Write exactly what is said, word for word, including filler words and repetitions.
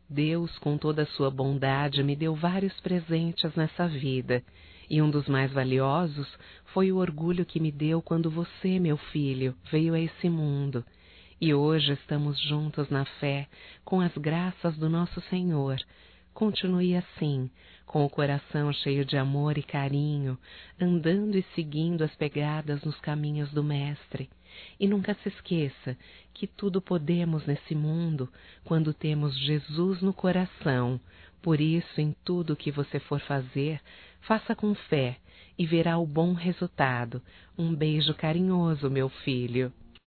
Deus, com toda a sua bondade, me deu vários presentes nessa vida, e um dos mais valiosos foi o orgulho que me deu quando você, meu filho, veio a esse mundo. E hoje estamos juntos na fé, com as graças do nosso Senhor. Continue assim, com o coração cheio de amor e carinho, andando e seguindo as pegadas nos caminhos do Mestre. E nunca se esqueça que tudo podemos nesse mundo quando temos Jesus no coração. Por isso, em tudo que você for fazer, faça com fé e verá o bom resultado. Um beijo carinhoso, meu filho.